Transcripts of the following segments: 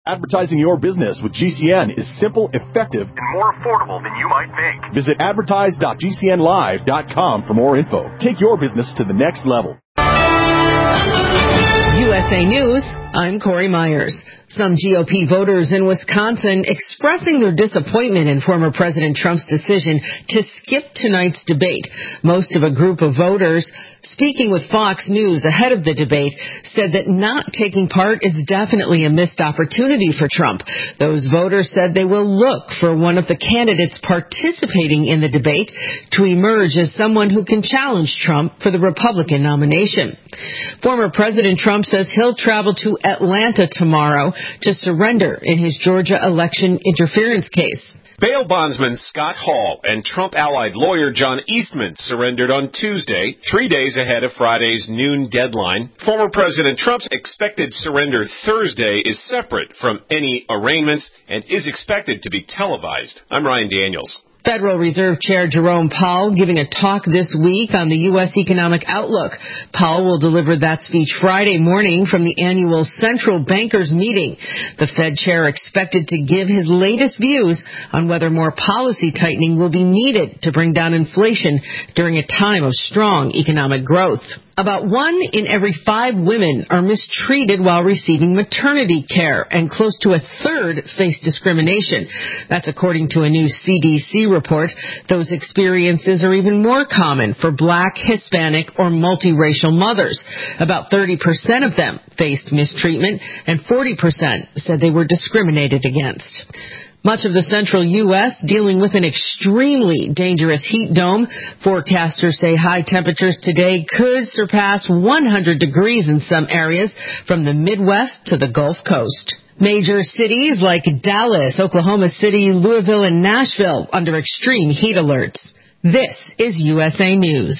Advertising your business with GCN is simple, effective, and more affordable than you might think. Visit advertise.gcnlive.com for more info. Take your business to the next level. USA News, I'm Corey Myers. Some GOP voters in Wisconsin expressing their disappointment in former President Trump's decision to skip tonight's debate. Most of a group of voters speaking with Fox News ahead of the debate said that not taking part is definitely a missed opportunity for Trump. Those voters said they will look for one of the candidates participating in the debate to emerge as someone who can challenge Trump for the Republican nomination. Former President Trump says he'll travel to Atlanta tomorrow to surrender in his Georgia election interference case. Bail bondsman Scott Hall and Trump-allied lawyer John Eastman surrendered on Tuesday, 3 days ahead of Friday's noon deadline. Former President Trump's expected surrender Thursday is separate from any arraignments and is expected to be televised. I'm Ryan Daniels. Federal Reserve Chair Jerome Powell giving a talk this week on the U.S. economic outlook. Powell will deliver that speech Friday morning from the annual Central Bankers meeting. The Fed chair expected to give his latest views on whether more policy tightening will be needed to bring down inflation during a time of strong economic growth. About 1 in every 5 women are mistreated while receiving maternity care, and close to a third face discrimination. That's according to a new CDC report. Those experiences are even more common for Black, Hispanic, or multiracial mothers. About 30% of them faced mistreatment, and 40% said they were discriminated against. Much of the central U.S. dealing with an extremely dangerous heat dome. Forecasters say high temperatures today could surpass 100 degrees in some areas from the Midwest to the Gulf Coast. Major cities like Dallas, Oklahoma City, Louisville, and Nashville under extreme heat alerts. This is USA News.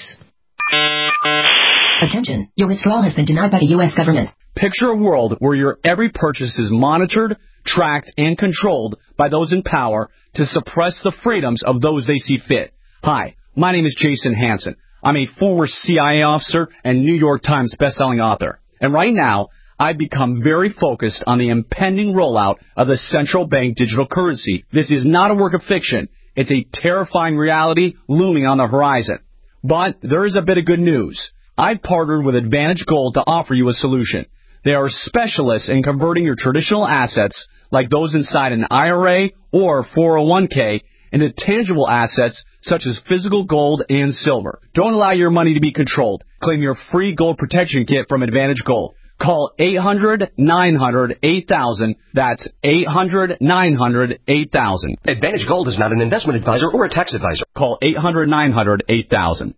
Attention, your withdrawal has been denied by the U.S. government. Picture a world where your every purchase is monitored, tracked, and controlled by those in power to suppress the freedoms of those they see fit. Hi, my name is Jason Hansen. I'm a former CIA officer and New York Times bestselling author. And right now, I've become very focused on the impending rollout of the central bank digital currency. This is not a work of fiction. It's a terrifying reality looming on the horizon. But there is a bit of good news. I've partnered with Advantage Gold to offer you a solution. They are specialists in converting your traditional assets, like those inside an IRA or 401k, into tangible assets such as physical gold and silver. Don't allow your money to be controlled. Claim your free gold protection kit from Advantage Gold. Call 800-900-8000. That's 800-900-8000. Advantage Gold is not an investment advisor or a tax advisor. Call 800-900-8000.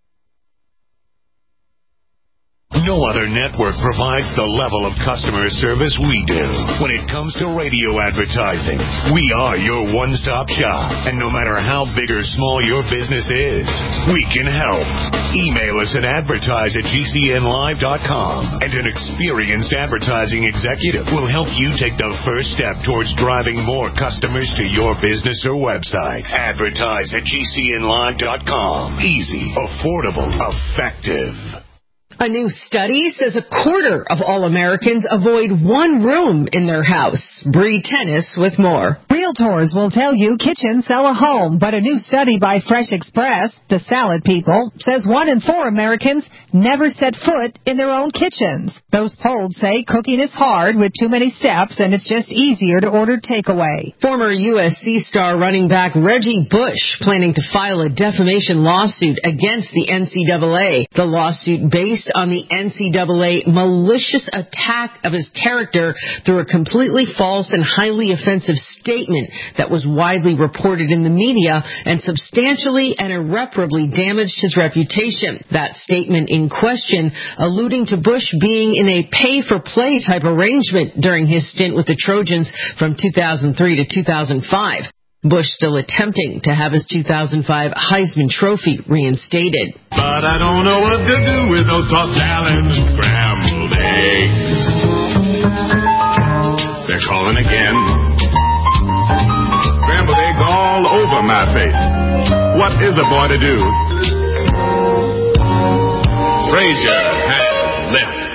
No other network provides the level of customer service we do. When it comes to radio advertising, we are your one-stop shop. And no matter how big or small your business is, we can help. Email us at advertise@gcnlive.com, and an experienced advertising executive will help you take the first step towards driving more customers to your business or website. Advertise@gcnlive.com. Easy, affordable, effective. A new study says a quarter of all Americans avoid one room in their house. Bree Tennis with more. Realtors will tell you kitchens sell a home, but a new study by Fresh Express, the salad people, says 1 in 4 Americans never set foot in their own kitchens. Those polled say cooking is hard with too many steps, and it's just easier to order takeaway. Former USC star running back Reggie Bush planning to file a defamation lawsuit against the NCAA. The lawsuit based on the NCAA malicious attack of his character through a completely false and highly offensive statement that was widely reported in the media and substantially and irreparably damaged his reputation. That statement in question alluding to Bush being in a pay-for-play type arrangement during his stint with the Trojans from 2003 to 2005. Bush still attempting to have his 2005 Heisman Trophy reinstated. But I don't know what to do with those tossed salad and scrambled eggs. They're calling again. Scrambled eggs all over my face. What is a boy to do? Frazier has left.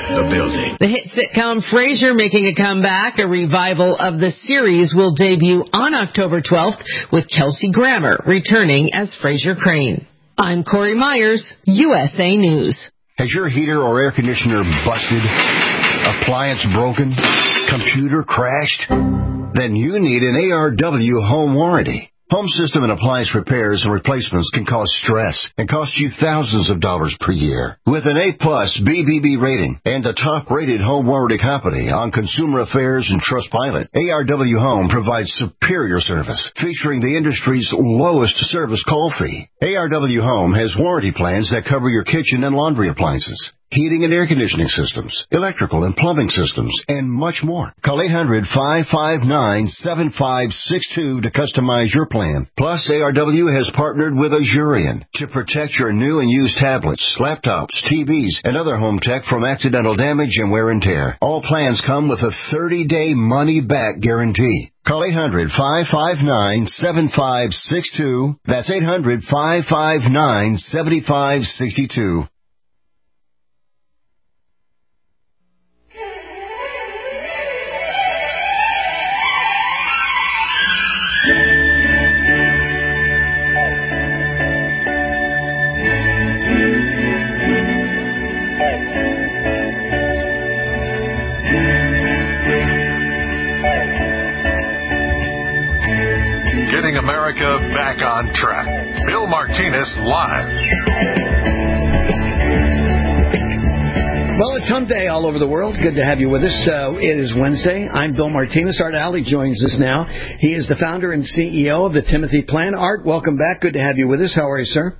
the building. The hit sitcom Frasier making a comeback. A revival of the series will debut on October 12th with Kelsey Grammer returning as Frasier Crane. I'm Corey Myers, USA News. Has your heater or air conditioner busted? Appliance broken? Computer crashed? Then you need an ARW home warranty. Home system and appliance repairs and replacements can cause stress and cost you thousands of dollars per year. With an A-plus BBB rating and a top-rated home warranty company on Consumer Affairs and Trustpilot, ARW Home provides superior service, featuring the industry's lowest service call fee. ARW Home has warranty plans that cover your kitchen and laundry appliances, heating and air conditioning systems, electrical and plumbing systems, and much more. Call 800-559-7562 to customize your plan. Plus, ARW has partnered with Azurian to protect your new and used tablets, laptops, TVs, and other home tech from accidental damage and wear and tear. All plans come with a 30-day money-back guarantee. Call 800-559-7562. That's 800-559-7562. Getting America back on track. Bill Martinez live. Well, it's Hump Day all over the world. Good to have you with us. It is Wednesday. I'm Bill Martinez. Art Alley joins us now. He is the founder and CEO of the Timothy Plan. Art, welcome back. Good to have you with us. How are you, sir?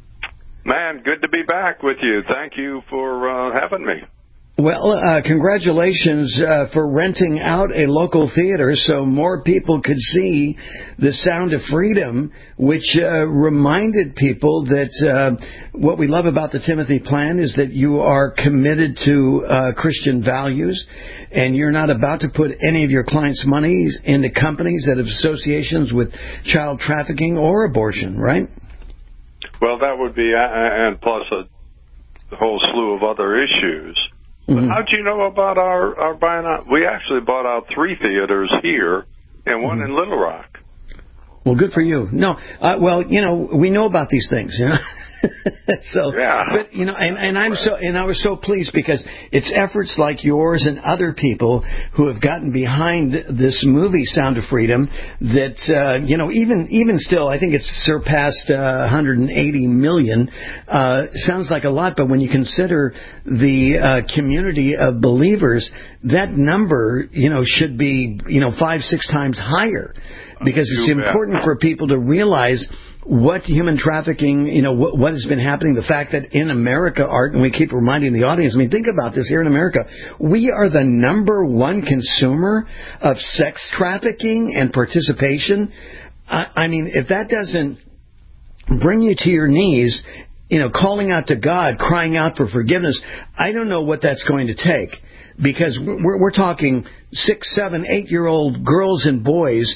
Man, good to be back with you. Thank you for having me. Well, congratulations for renting out a local theater so more people could see The Sound of Freedom, which reminded people that what we love about the Timothy Plan is that you are committed to Christian values, and you're not about to put any of your clients' monies into companies that have associations with child trafficking or abortion, right? Well, that would be, and plus a whole slew of other issues. Mm-hmm. How'd you know about our buying out? We actually bought out 3 theaters here and one in Little Rock. Well, good for you. No, well, you know, we know about these things, you know. So, yeah. But you know, and I was so pleased because it's efforts like yours and other people who have gotten behind this movie Sound of Freedom that you know, even still, I think it's surpassed 180 million. Sounds like a lot, but when you consider the community of believers, that number, you know, should be, you know, 5-6 times higher, because it's important for people to realize what human trafficking, you know, what has been happening, the fact that in America, Art, and we keep reminding the audience, I mean, think about this here in America, we are the #1 consumer of sex trafficking and participation. I mean, if that doesn't bring you to your knees, you know, calling out to God, crying out for forgiveness, I don't know what that's going to take. Because we're talking 6, 7, 8-year-old girls and boys,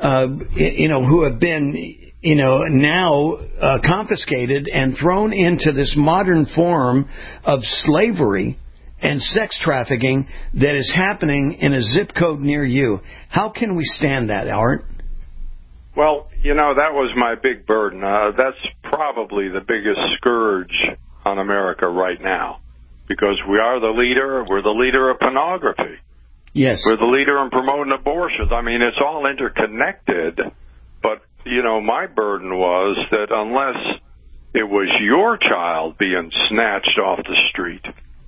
you know, who have been, you know, now confiscated and thrown into this modern form of slavery and sex trafficking that is happening in a zip code near you. How can we stand that, Art? Well, you know, that was my big burden. That's probably the biggest scourge on America right now. Because we are the leader, we're the leader of pornography. Yes. We're the leader in promoting abortions. I mean, it's all interconnected. But, you know, my burden was that unless it was your child being snatched off the street,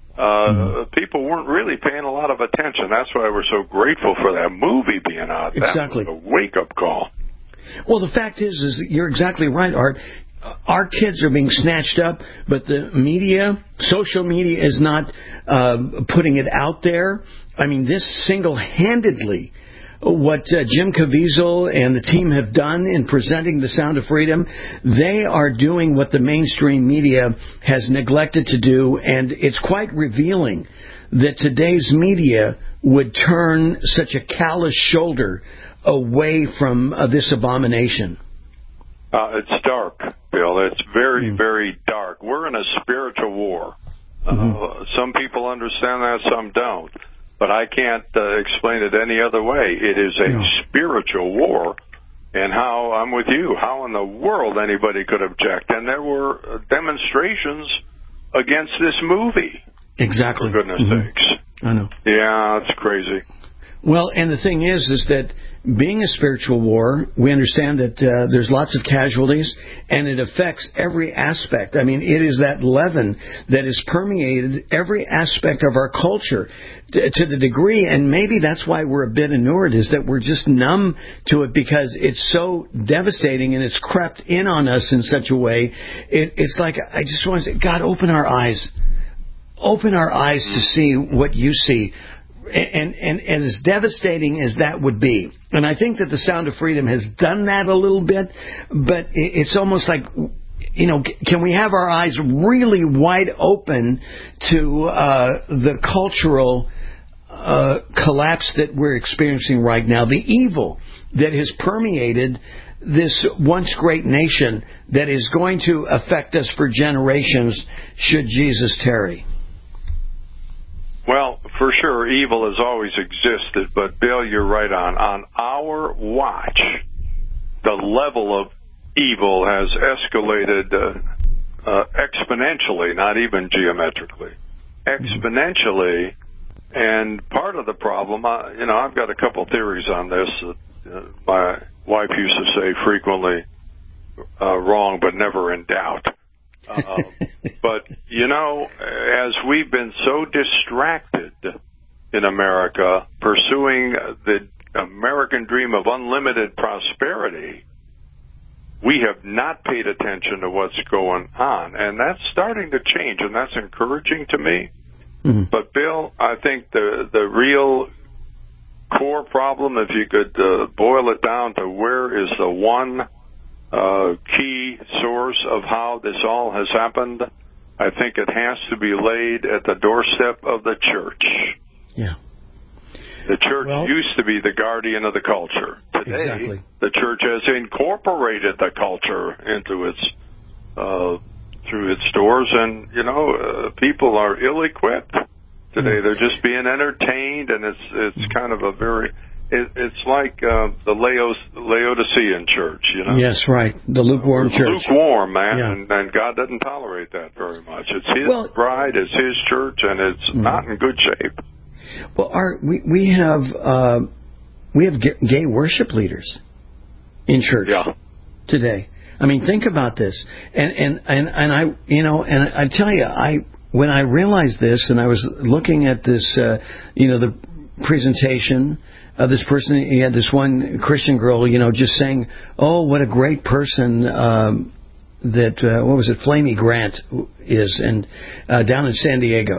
people weren't really paying a lot of attention. That's why we're so grateful for that movie being out. Exactly. That was a wake-up call. Well, the fact is you're exactly right, Art. Our kids are being snatched up, but the media, social media, is not putting it out there. I mean, this single-handedly, what Jim Caviezel and the team have done in presenting The Sound of Freedom, they are doing what the mainstream media has neglected to do, and it's quite revealing that today's media would turn such a callous shoulder away from this abomination. It's dark, Bill. It's very, very dark. We're in a spiritual war. Some people understand that, some don't. But I can't explain it any other way. It is a spiritual war. And how, I'm with you, how in the world anybody could object? And there were demonstrations against this movie. Exactly. For goodness sakes. I know. Yeah, it's crazy. Well, and the thing is that being a spiritual war, we understand that there's lots of casualties, and it affects every aspect. I mean, it is that leaven that has permeated every aspect of our culture to the degree, and maybe that's why we're a bit inured, is that we're just numb to it because it's so devastating and it's crept in on us in such a way. It's like, I just want to say, God, open our eyes. Open our eyes to see what you see. And as devastating as that would be, and I think that the Sound of Freedom has done that a little bit, but it's almost like, can we have our eyes really wide open to the cultural collapse that we're experiencing right now, the evil that has permeated this once great nation that is going to affect us for generations should Jesus tarry? Well, for sure, evil has always existed, but Bill, you're right on. On our watch, the level of evil has escalated exponentially, not even geometrically. Exponentially, and part of the problem, I've got a couple theories on this. My wife used to say frequently, wrong but never in doubt. But, as we've been so distracted in America pursuing the American dream of unlimited prosperity, we have not paid attention to what's going on. And that's starting to change, and that's encouraging to me. Mm-hmm. But, Bill, I think the real core problem, if you could boil it down to where is the one key source of how this all has happened, I think it has to be laid at the doorstep of the church. Yeah. The church used to be the guardian of the culture. Today, the church has incorporated the culture into its through its doors, and people are ill-equipped today. They're just being entertained, and it's kind of a very it's like the Laodicean church, Yes, right. The lukewarm church. Lukewarm, man, and God doesn't tolerate that very much. It's His bride, it's His church, and it's not in good shape. Well, Art, we have gay worship leaders in church today. I mean, think about this, and I tell you, when I realized this, and I was looking at this, the presentation. This person, he had this one Christian girl, just saying, "Oh, what a great person Flamey Grant is," and down in San Diego,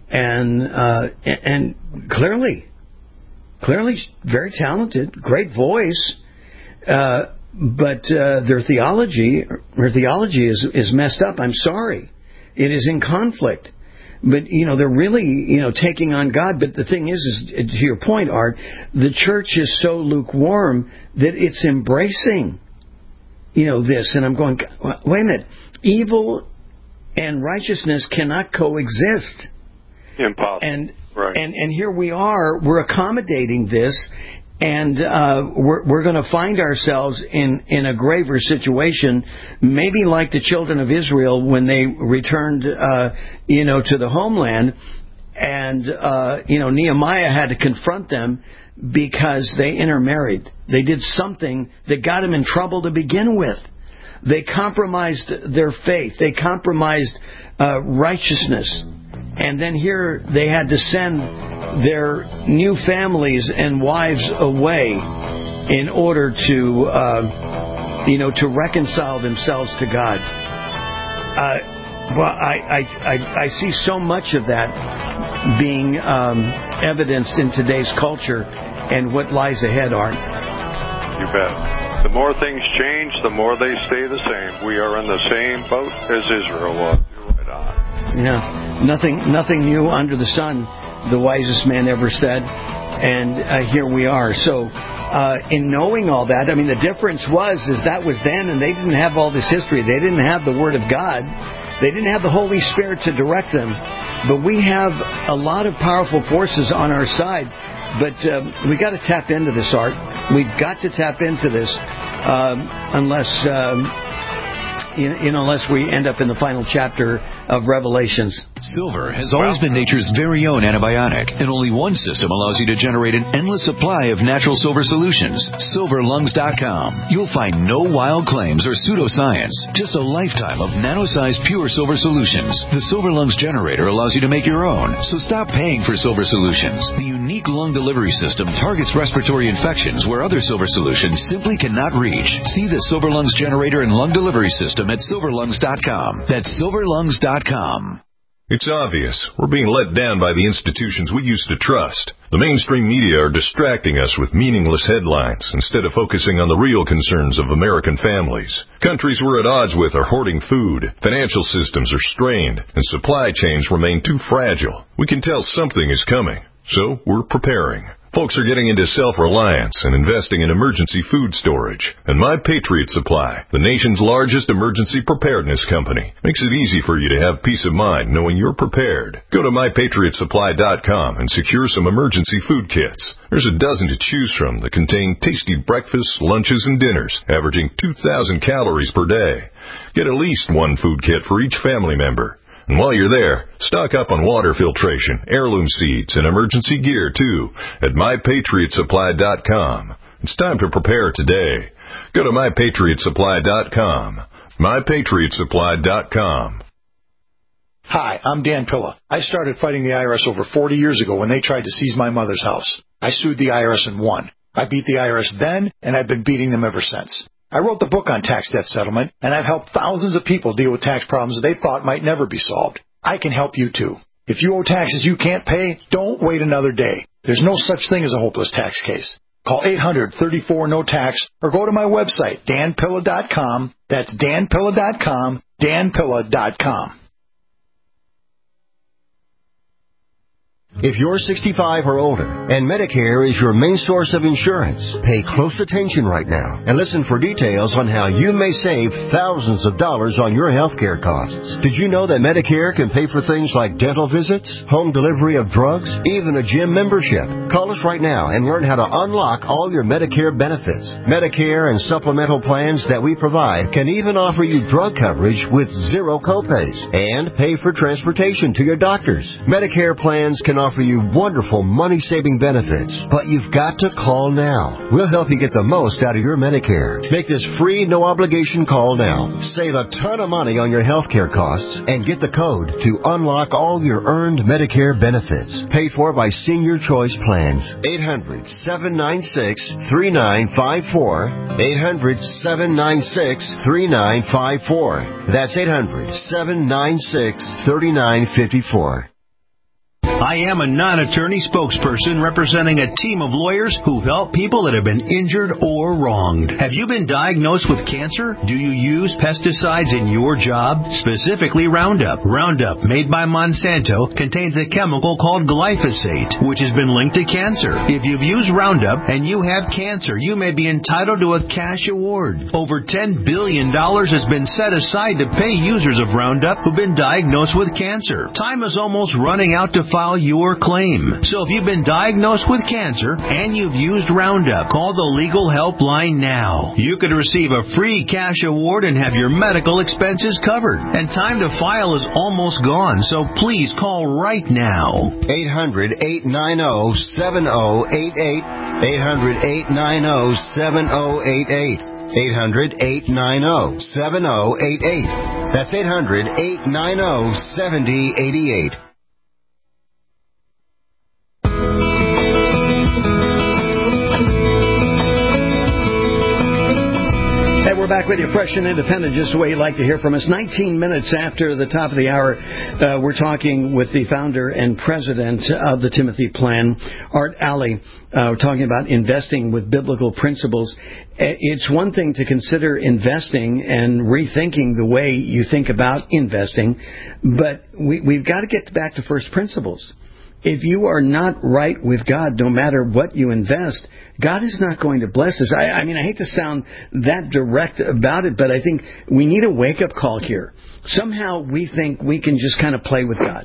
and clearly very talented, great voice, but her theology is messed up. I'm sorry, it is in conflict. But, they're really, taking on God. But the thing is to your point, Art, the church is so lukewarm that it's embracing, this. And I'm going, wait a minute. Evil and righteousness cannot coexist. Impossible. And here we are. We're accommodating this. And we're going to find ourselves in a graver situation, maybe like the children of Israel when they returned, to the homeland, and Nehemiah had to confront them because they intermarried. They did something that got them in trouble to begin with. They compromised their faith. They compromised righteousness. And then here they had to send their new families and wives away in order to reconcile themselves to God. I see so much of that being evidenced in today's culture and what lies ahead, Art. You bet. The more things change, the more they stay the same. We are in the same boat as Israel was. You're right on. Yeah, nothing new under the sun, the wisest man ever said, and here we are. So, in knowing all that, I mean, the difference was that was then, and they didn't have all this history. They didn't have the Word of God. They didn't have the Holy Spirit to direct them. but we have a lot of powerful forces on our side. But we got to tap into this, Art. We've got to tap into this unless we end up in the final chapter of Revelations. Silver has always been nature's very own antibiotic, and only one system allows you to generate an endless supply of natural silver solutions. SilverLungs.com. You'll find no wild claims or pseudoscience, just a lifetime of nano-sized pure silver solutions. The Silver Lungs generator allows you to make your own, so stop paying for silver solutions. The unique lung delivery system targets respiratory infections where other silver solutions simply cannot reach. See the Silver Lungs generator and lung delivery system at SilverLungs.com. That's SilverLungs.com. It's obvious. We're being let down by the institutions we used to trust. The mainstream media are distracting us with meaningless headlines instead of focusing on the real concerns of American families. Countries we're at odds with are hoarding food, financial systems are strained, and supply chains remain too fragile. We can tell something is coming, so we're preparing. Folks are getting into self-reliance and investing in emergency food storage. And My Patriot Supply, the nation's largest emergency preparedness company, makes it easy for you to have peace of mind knowing you're prepared. Go to MyPatriotSupply.com and secure some emergency food kits. There's a dozen to choose from that contain tasty breakfasts, lunches, and dinners, averaging 2,000 calories per day. Get at least one food kit for each family member. And while you're there, stock up on water filtration, heirloom seeds, and emergency gear, too, at MyPatriotSupply.com. It's time to prepare today. Go to MyPatriotSupply.com. MyPatriotSupply.com. Hi, I'm Dan Pilla. I started fighting the IRS over 40 years ago when they tried to seize my mother's house. I sued the IRS and won. I beat the IRS then, and I've been beating them ever since. I wrote the book on tax debt settlement, and I've helped thousands of people deal with tax problems they thought might never be solved. I can help you, too. If you owe taxes you can't pay, don't wait another day. There's no such thing as a hopeless tax case. Call 800-34-NO-TAX or go to my website, danpilla.com. That's danpilla.com, danpilla.com. If you're 65 or older and Medicare is your main source of insurance, pay close attention right now and listen for details on how you may save thousands of dollars on your health care costs. Did you know that Medicare can pay for things like dental visits, home delivery of drugs, even a gym membership? Call us right now and learn how to unlock all your Medicare benefits. Medicare and supplemental plans that we provide can even offer you drug coverage with zero copays and pay for transportation to your doctors. Medicare plans can offer you wonderful money-saving benefits, but you've got to call now. We'll help you get the most out of your Medicare. Make this free, no-obligation call now. Save a ton of money on your health care costs and get the code to unlock all your earned Medicare benefits. Paid for by Senior Choice Plans. 800-796-3954. 800-796-3954. That's 800-796-3954. I am a non-attorney spokesperson representing a team of lawyers who help people that have been injured or wronged. Have you been diagnosed with cancer? Do you use pesticides in your job? Specifically Roundup. Roundup, made by Monsanto, contains a chemical called glyphosate, which has been linked to cancer. If you've used Roundup and you have cancer, you may be entitled to a cash award. Over $10 billion has been set aside to pay users of Roundup who've been diagnosed with cancer. Time is almost running out to file your claim. So if you've been diagnosed with cancer and you've used Roundup, call the legal helpline now. You could receive a free cash award and have your medical expenses covered. And time to file is almost gone, so please call right now. 800-890-7088. 800-890-7088. 800-890-7088. That's 800-890-7088. Hey, we're back with you, fresh and independent, just the way you'd like to hear from us. 19 minutes after the top of the hour, we're talking with the founder and president of the Timothy Plan, Art Ally. We're talking about investing with biblical principles. It's one thing to consider investing and rethinking the way you think about investing, but we've got to get back to first principles. If you are not right with God, no matter what you invest, God is not going to bless us. I mean, I hate to sound that direct about it, but I think we need a wake-up call here. Somehow we think we can just kind of play with God.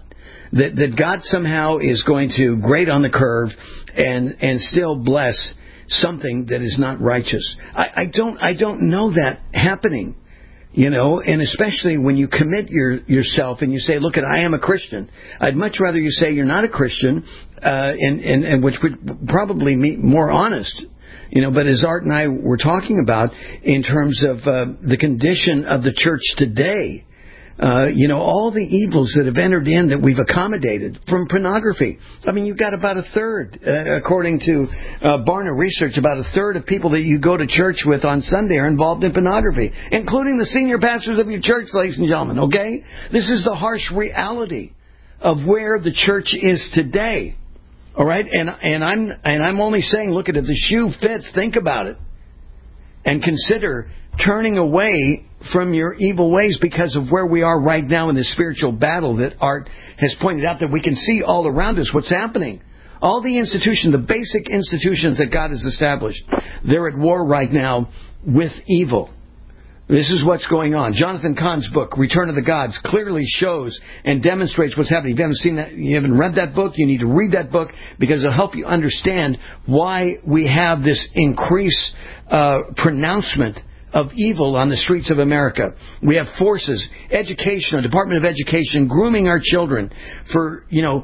that God somehow is going to grade on the curve and still bless something that is not righteous. I don't know that happening. And especially when you commit yourself and you say, look, I am a Christian. I'd much rather you say you're not a Christian, and which would probably be more honest. But as Art and I were talking about in terms of the condition of the church today, all the evils that have entered in that we've accommodated from pornography. I mean, you've got about a third, according to Barna Research, about a third of people that you go to church with on Sunday are involved in pornography, including the senior pastors of your church, ladies and gentlemen, okay? This is the harsh reality of where the church is today. All right? And I'm only saying, look, if the shoe fits, think about it. And consider turning away from your evil ways because of where we are right now in this spiritual battle that Art has pointed out, that we can see all around us what's happening. All the institutions, the basic institutions that God has established, they're at war right now with evil. This is what's going on. Jonathan Cahn's book, Return of the Gods, clearly shows and demonstrates what's happening. If you haven't seen that, you haven't read that book, you need to read that book because it'll help you understand why we have this increased pronouncement of evil on the streets of America. We have forces, education, a Department of Education grooming our children for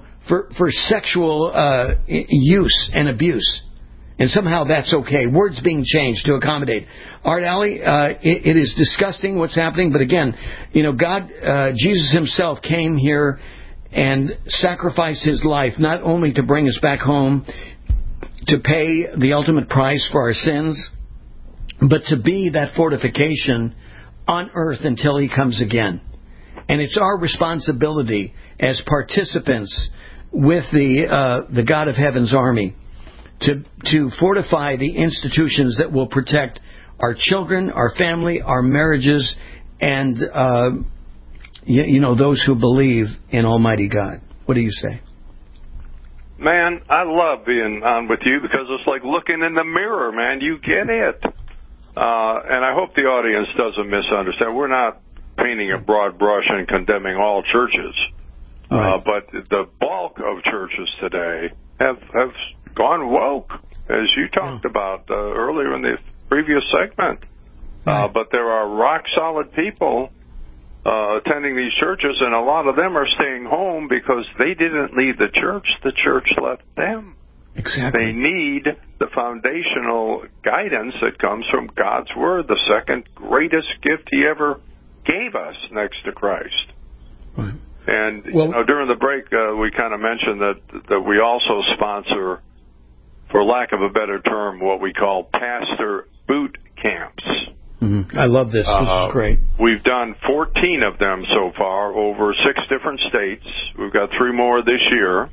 sexual use and abuse. And somehow that's okay. Words being changed to accommodate. Art Alley, it is disgusting what's happening. But again, Jesus himself came here and sacrificed his life, not only to bring us back home, to pay the ultimate price for our sins, but to be that fortification on earth until he comes again. And it's our responsibility as participants with the God of Heaven's army to fortify the institutions that will protect our children, our family, our marriages, and those who believe in Almighty God. What do you say? Man, I love being on with you because it's like looking in the mirror, man. You get it. And I hope the audience doesn't misunderstand. We're not painting a broad brush and condemning all churches. Right. But the bulk of churches today have gone woke, as you talked about earlier in the previous segment. But there are rock-solid people attending these churches, and a lot of them are staying home because they didn't leave the church left them. Exactly. They need the foundational guidance that comes from God's Word, the second greatest gift He ever gave us next to Christ. Right. And during the break, we kind of mentioned that we also sponsor, for lack of a better term, what we call pastor boot camps. Mm-hmm. I love this. This is great. We've done 14 of them so far, over 6 different states. We've got 3 more this year.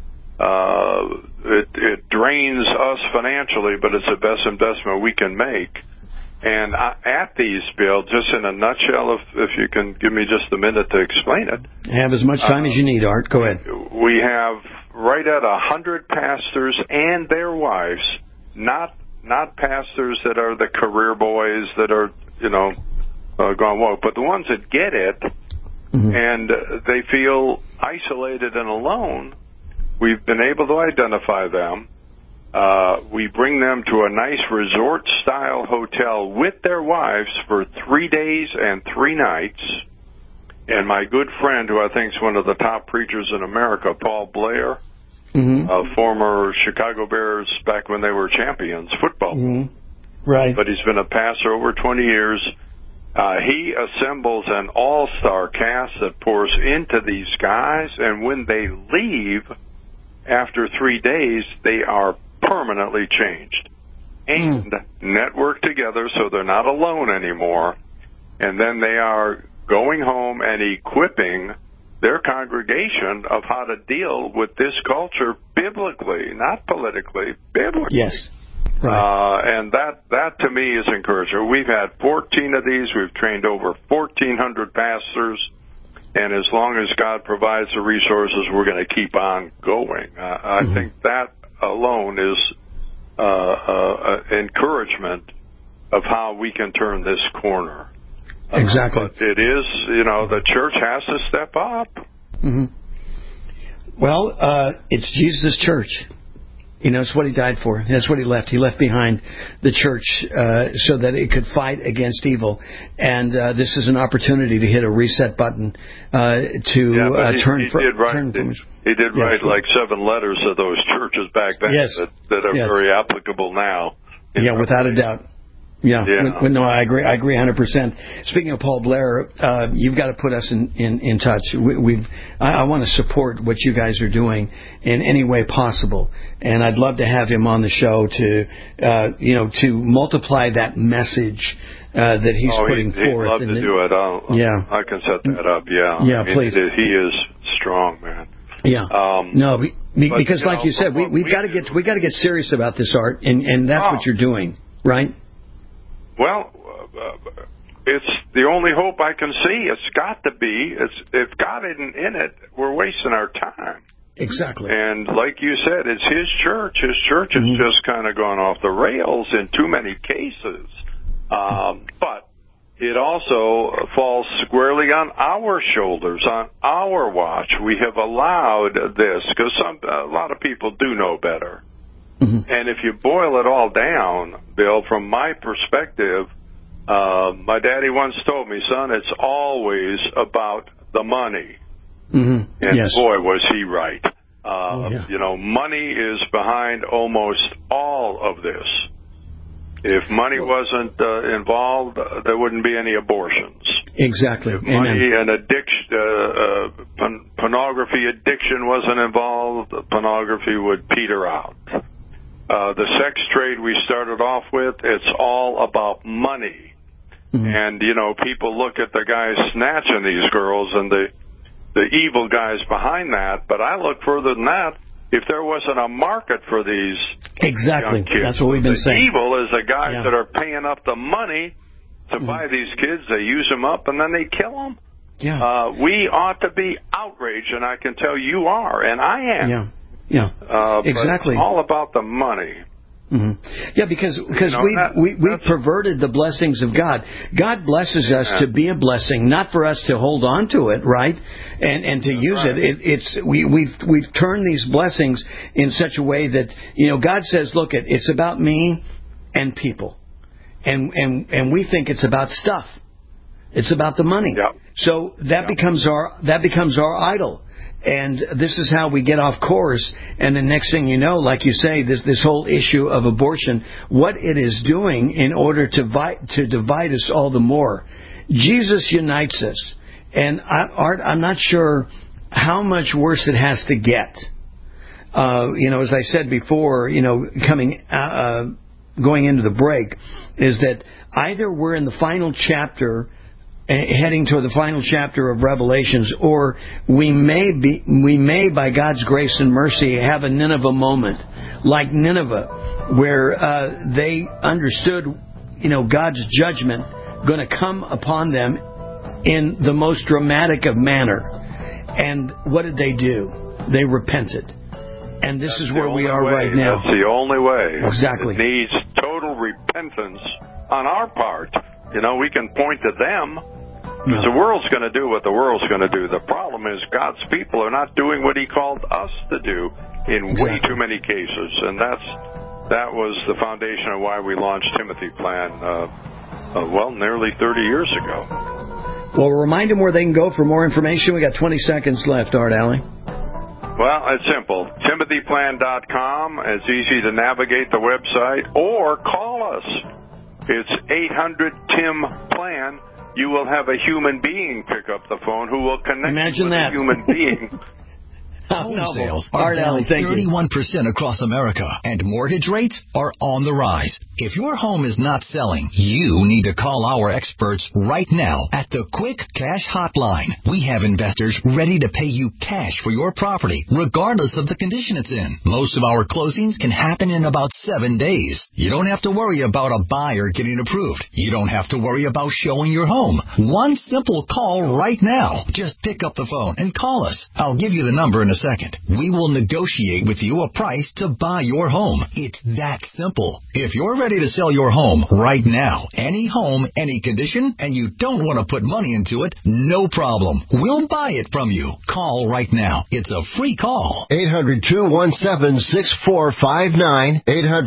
It drains us financially, but it's the best investment we can make. And at these, Bill, just in a nutshell, if you can give me just a minute to explain it. Have as much time as you need, Art. Go ahead. We have right at 100 pastors and their wives, not pastors that are the career boys that are, gone woke, but the ones that get it, and they feel isolated and alone. We've been able to identify them. We bring them to a nice resort-style hotel with their wives for 3 days and 3 nights. And my good friend, who I think is one of the top preachers in America, Paul Blair, a former Chicago Bears back when they were champions, football. Right. But he's been a pastor over 20 years. He assembles an all-star cast that pours into these guys, and when they leave after 3 days, they are permanently changed and network together so they're not alone anymore. And then they are going home and equipping their congregation of how to deal with this culture biblically, not politically, biblically. Yes. Right. And that to me is encouraging. We've had 14 of these. We've trained over 1,400 pastors. And as long as God provides the resources, we're going to keep on going. I think that alone is encouragement of how we can turn this corner. Exactly. But it is, the church has to step up. Well, it's Jesus' church. You know, it's what he died for. That's what he left. He left behind the church so that it could fight against evil. And this is an opportunity to hit a reset button to turn from. He did write like 7 letters to those churches back then that are very applicable now. Yeah, without a doubt. Yeah. No, I agree 100%. Speaking of Paul Blair, you've got to put us in touch. I want to support what you guys are doing in any way possible, and I'd love to have him on the show to multiply that message that he's putting forth. He'd love to do it. I can set that up. Yeah. Please. He is strong, man. Yeah. Because like you said, we've got to get serious about this, Art, and that's what you're doing, right? Well, it's the only hope I can see. It's got to be. If God isn't in it, we're wasting our time. Exactly. And like you said, it's his church. His church has just kind of gone off the rails in too many cases. But it also falls squarely on our shoulders, on our watch. We have allowed this because a lot of people do know better. And if you boil it all down, Bill, from my perspective, my daddy once told me, son, it's always about the money. And boy, was he right. You know, money is behind almost all of this. If money wasn't involved, there wouldn't be any abortions. Exactly. If money and pornography addiction wasn't involved, pornography would peter out. The sex trade we started off with, it's all about money. And, you know, people look at the guys snatching these girls and the evil guys behind that. But I look further than that. If there wasn't a market for these young kids, that's what we've been saying. The evil is the guys that are paying up the money to buy these kids. They use them up and then they kill them. We ought to be outraged, and I can tell you are, and I am. Exactly. But it's all about the money. Yeah, because we've perverted the blessings of God. God blesses us to be a blessing, not for us to hold on to it, right? And to use it. We've turned these blessings in such a way that, you know, God says, look, it's about me and people, and we think it's about stuff. It's about the money. So that becomes our idol. And this is how we get off course. And the next thing you know, like you say, this whole issue of abortion, what it is doing in order to divide us all the more. Jesus unites us. And Art, I'm not sure how much worse it has to get. You know, as I said before, you know, going into the break, is that either we're in the final chapter, heading toward the final chapter of Revelations, or we may, by God's grace and mercy, have a Nineveh moment, like Nineveh, where they understood, you know, God's judgment going to come upon them in the most dramatic of manner. And what did they do? They repented. And this is where we are right now. That's the only way. Exactly. It needs total repentance on our part. You know, we can point to them. Because the world's going to do what the world's going to do. The problem is God's people are not doing what he called us to do in way too many cases. And that was the foundation of why we launched Timothy Plan, nearly 30 years ago. Well, remind them where they can go for more information. We got 20 seconds left, Art Alley. Well, it's simple. TimothyPlan.com. It's easy to navigate the website. Or call us. It's 800-TIM-PLAN. You will have a human being pick up the phone who will connect you with a human being. Home sales are down 31% across America, and mortgage rates are on the rise. If your home is not selling, you need to call our experts right now at the Quick Cash Hotline. We have investors ready to pay you cash for your property, regardless of the condition it's in. Most of our closings can happen in about 7 days. You don't have to worry about a buyer getting approved. You don't have to worry about showing your home. One simple call right now. Just pick up the phone and call us. I'll give you the number in a a second. We will negotiate with you a price to buy your home. It's that simple. If you're ready to sell your home right now, any home, any condition, and you don't want to put money into it, no problem. We'll buy it from you. Call right now. It's a free call. 800-217-6459.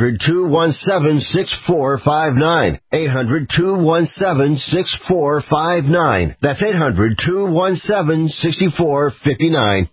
800-217-6459. 800-217-6459. That's 800-217-6459.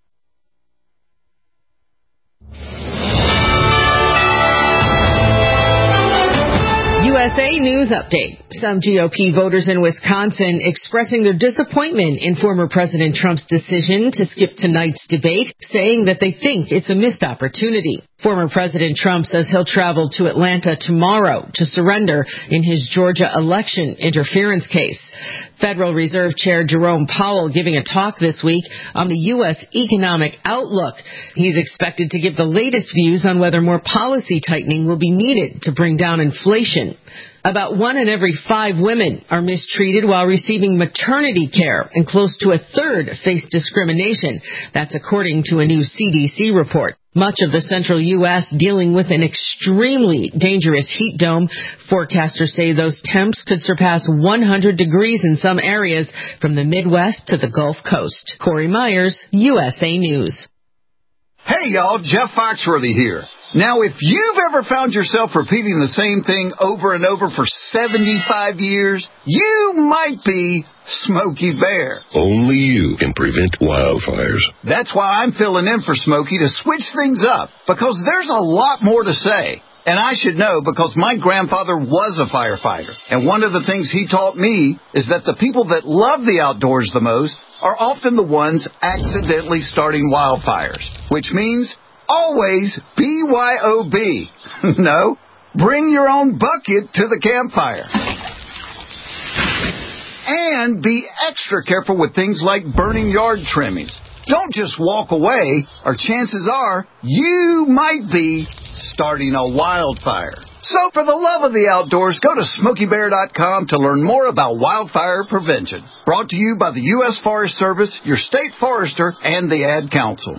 USA News Update. Some GOP voters in Wisconsin expressing their disappointment in former President Trump's decision to skip tonight's debate, saying that they think it's a missed opportunity. Former President Trump says he'll travel to Atlanta tomorrow to surrender in his Georgia election interference case. Federal Reserve Chair Jerome Powell giving a talk this week on the U.S. economic outlook. He's expected to give the latest views on whether more policy tightening will be needed to bring down inflation. About 1 in every 5 women are mistreated while receiving maternity care, and close to a third face discrimination. That's according to a new CDC report. Much of the central U.S. dealing with an extremely dangerous heat dome. Forecasters say those temps could surpass 100 degrees in some areas from the Midwest to the Gulf Coast. Corey Myers, USA News. Hey, y'all, Jeff Foxworthy here. Now, if you've ever found yourself repeating the same thing over and over for 75 years, you might be Smokey Bear. Only you can prevent wildfires. That's why I'm filling in for Smokey to switch things up, because there's a lot more to say. And I should know because my grandfather was a firefighter. And one of the things he taught me is that the people that love the outdoors the most are often the ones accidentally starting wildfires, which means always BYOB. No, bring your own bucket to the campfire. And be extra careful with things like burning yard trimmings. Don't just walk away, or chances are you might be starting a wildfire. So for the love of the outdoors, go to SmokeyBear.com to learn more about wildfire prevention. Brought to you by the U.S. Forest Service, your state forester, and the Ad Council.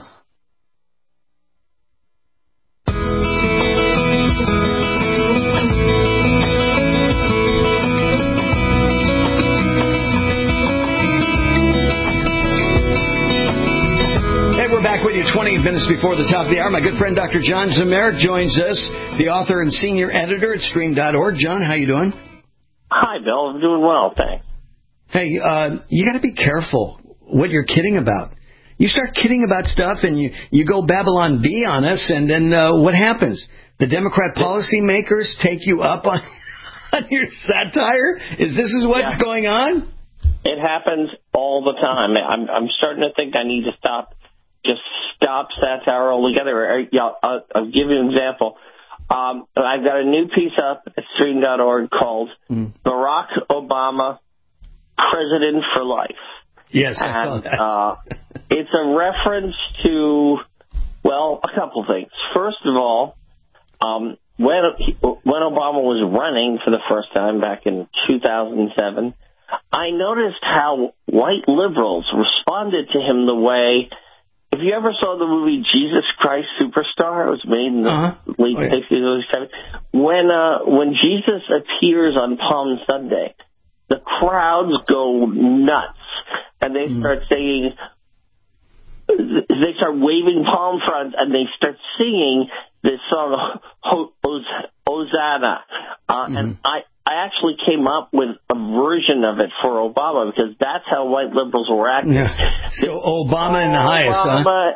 We're back with you 20 minutes before the top of the hour. My good friend Dr. John Zemeric joins us, the author and senior editor at Stream.org. John, how you doing? Hi, Bill. I'm doing well, thanks. Hey, you got to be careful what you're kidding about. You start kidding about stuff and you go Babylon B on us, and then what happens? The Democrat policymakers take you up on your satire? Is what's going on? It happens all the time. I'm starting to think I need to stop satire altogether. I'll give you an example. I've got a new piece up at Stream.org called Barack Obama, President for Life. Yes, I saw that. It's a reference to, well, a couple things. First of all, when Obama was running for the first time back in 2007, I noticed how white liberals responded to him the way. If you ever saw the movie Jesus Christ Superstar, it was made in the late 60s, early 70s. When Jesus appears on Palm Sunday, the crowds go nuts, and they start saying, they start waving palm fronds, and they start singing this song, Hosanna. And I actually came up with a version of it for Obama because that's how white liberals were acting. Yeah. So Obama in the highest, Obama,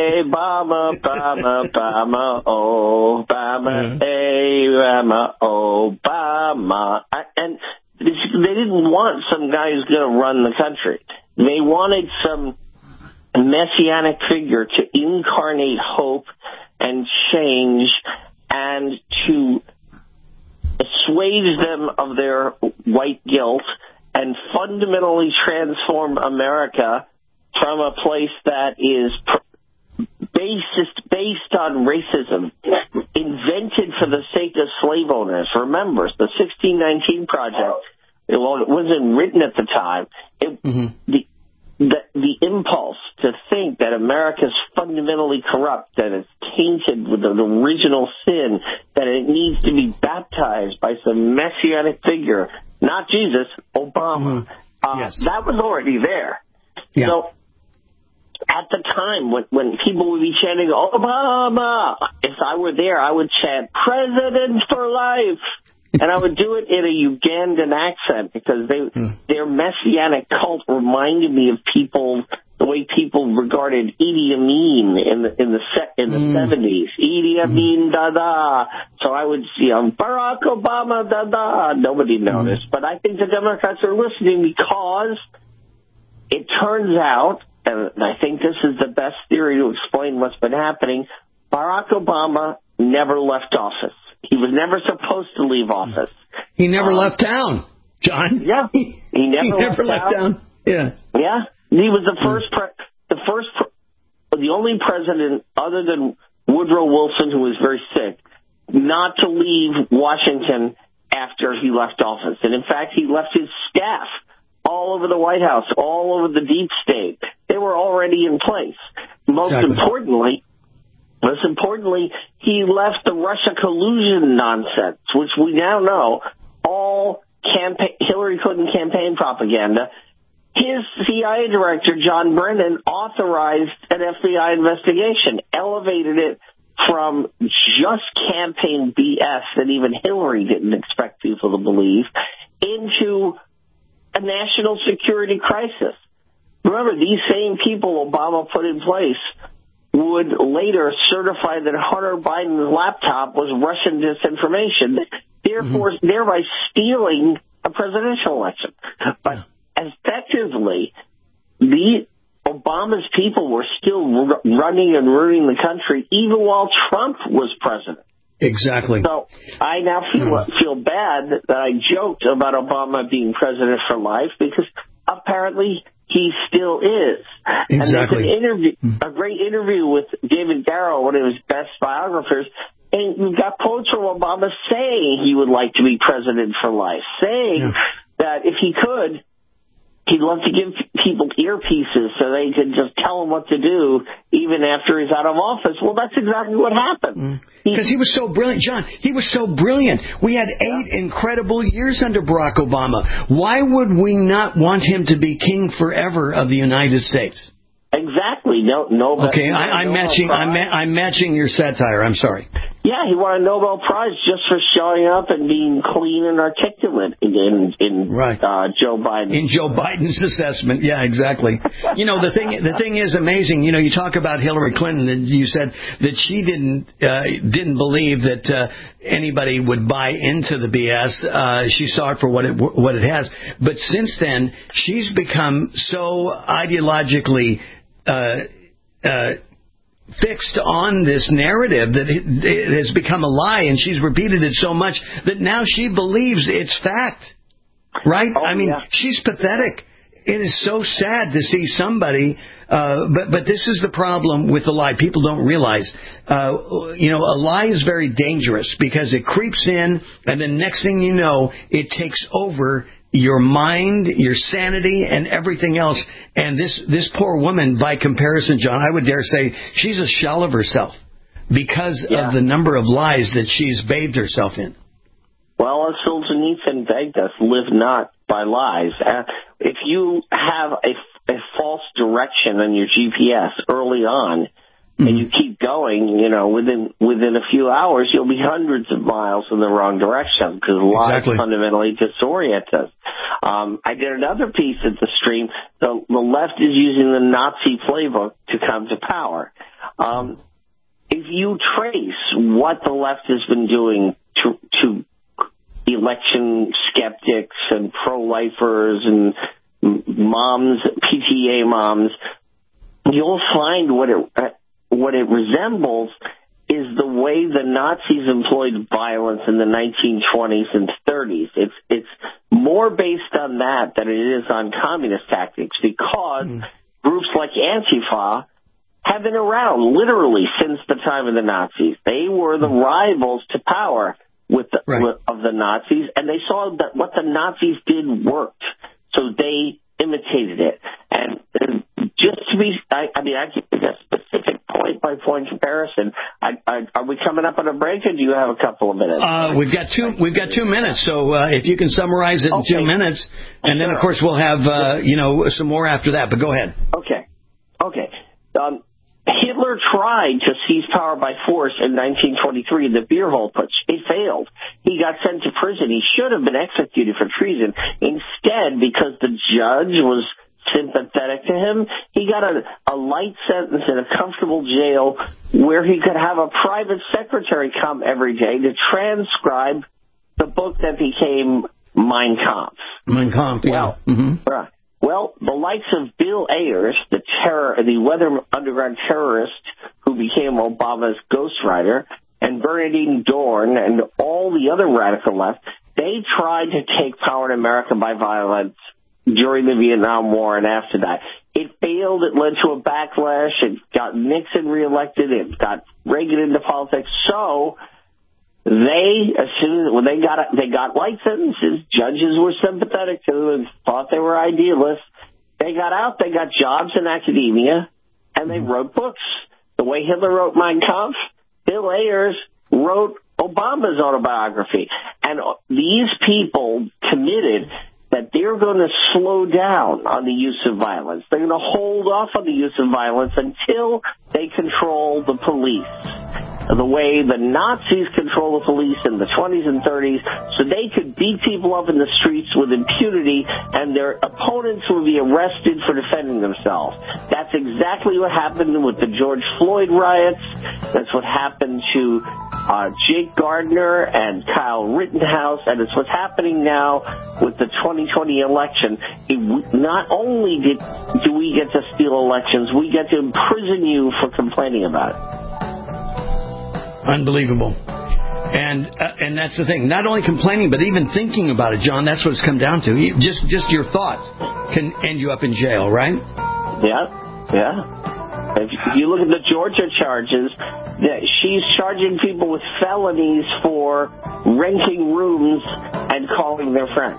Obama. And they didn't want some guy who's going to run the country. They wanted some messianic figure to incarnate hope and change and to assuage them of their white guilt and fundamentally transform America from a place that is based on racism, invented for the sake of slave owners. Remember, the 1619 Project, well, it wasn't written at the time. The impulse to think that America's fundamentally corrupt, that it's tainted with an original sin, that it needs to be baptized by some messianic figure, not Jesus, Obama. That was already there. Yeah. So at the time when people would be chanting Obama, if I were there, I would chant President for life. And I would do it in a Ugandan accent because their messianic cult reminded me of people, the way people regarded Idi Amin in the 70s. Idi Amin, da-da. So I would see Barack Obama, da-da. Nobody noticed. But I think the Democrats are listening because it turns out, and I think this is the best theory to explain what's been happening, Barack Obama never left office. He was never supposed to leave office. He never left town, John. Yeah, he never left town. Yeah, yeah. He was the only president other than Woodrow Wilson, who was very sick, not to leave Washington after he left office. And in fact, he left his staff all over the White House, all over the deep state. They were already in place. Most importantly, he left the Russia collusion nonsense, which we now know, all Hillary Clinton campaign propaganda. His CIA director, John Brennan, authorized an FBI investigation, elevated it from just campaign BS that even Hillary didn't expect people to believe, into a national security crisis. Remember, these same people Obama put in place would later certify that Hunter Biden's laptop was Russian disinformation, therefore thereby stealing a presidential election. But effectively, Obama's people were still running and ruining the country even while Trump was president. Exactly. So I now feel bad that I joked about Obama being president for life because apparently he still is. Exactly. And there's a great interview with David Garrow, one of his best biographers, and you've got quotes from Obama saying he would like to be president for life, saying that if he could, he'd love to give people earpieces so they could just tell him what to do even after he's out of office. Well, that's exactly what happened. Because he was so brilliant. John, he was so brilliant. We had 8 incredible years under Barack Obama. Why would we not want him to be king forever of the United States? Exactly. No. Okay, I'm matching your satire. I'm sorry. Yeah, he won a Nobel Prize just for showing up and being clean and articulate in Joe Biden. In Joe Biden's assessment, yeah, exactly. You know, the thing is amazing. You know, you talk about Hillary Clinton, and you said that she didn't believe that anybody would buy into the BS. She saw it for what it has. But since then, she's become so ideologically fixed on this narrative that it has become a lie, and she's repeated it so much that now she believes it's fact. Right? She's pathetic. It is so sad to see somebody, but this is the problem with the lie. People don't realize, a lie is very dangerous because it creeps in, and then next thing you know, it takes over your mind, your sanity, and everything else. And this poor woman, by comparison, John, I would dare say she's a shell of herself because of the number of lies that she's bathed herself in. Well, as Solzhenitsyn begged us, live not by lies. If you have a false direction on your GPS early on, and you keep going, within a few hours, you'll be hundreds of miles in the wrong direction because lies fundamentally disorient us. I did another piece at the stream. The left is using the Nazi playbook to come to power. If you trace what the left has been doing to election skeptics and pro-lifers and moms, PTA moms, you'll find what it resembles is the way the Nazis employed violence in the 1920s and 30s. It's more based on that than it is on communist tactics because groups like Antifa have been around literally since the time of the Nazis. They were the rivals to power of the Nazis, and they saw that what the Nazis did worked, so they imitated it. And just to be, I can give a specific point-by-point comparison. Are we coming up on a break, or do you have a couple of minutes? We've got 2 minutes, so if you can summarize it in 2 minutes, and then, of course, we'll have, some more after that, but go ahead. Okay. Hitler tried to seize power by force in 1923 in the Beer Hall Putsch. It failed. He got sent to prison. He should have been executed for treason. Instead, because the judge was sympathetic to him, he got a light sentence in a comfortable jail where he could have a private secretary come every day to transcribe the book that became Mein Kampf. Mein Kampf, yeah. Right. Well, the likes of Bill Ayers, the Weather Underground terrorist who became Obama's ghostwriter, and Bernardine Dorn and all the other radical left, they tried to take power in America by violence during the Vietnam War and after that. It failed. It led to a backlash. It got Nixon reelected. It got Reagan into politics. So when they got light sentences, judges were sympathetic to them and thought they were idealists. They got out, they got jobs in academia, and they wrote books. The way Hitler wrote Mein Kampf, Bill Ayers wrote Obama's autobiography. And these people committed that they're going to slow down on the use of violence. They're going to hold off on the use of violence until they control the police, the way the Nazis control the police in the 20s and 30s, so they could beat people up in the streets with impunity and their opponents would be arrested for defending themselves. That's exactly what happened with the George Floyd riots. That's what happened to Jake Gardner and Kyle Rittenhouse, and it's what's happening now with the 2020 election. Not only do we get to steal elections, we get to imprison you for complaining about it. Unbelievable. And that's the thing. Not only complaining, but even thinking about it, John. That's what it's come down to. Just your thoughts can end you up in jail, right? Yeah. If you look at the Georgia charges, she's charging people with felonies for renting rooms and calling their friends.